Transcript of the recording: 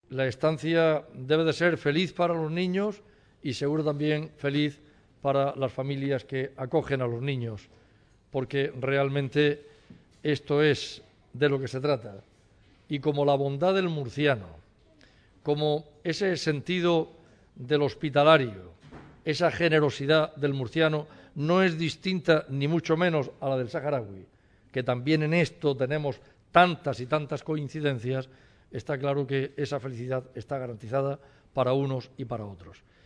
la estancia debe de ser feliz para los niños y seguro también feliz para las familias que acogen a los niños, porque realmente esto es de lo que se trata. Y como la bondad del murciano, como ese sentido del hospitalario, esa generosidad del murciano no es distinta ni mucho menos a la del saharaui, que también en esto tenemos tantas y tantas coincidencias, está claro que esa felicidad está garantizada para unos y para otros.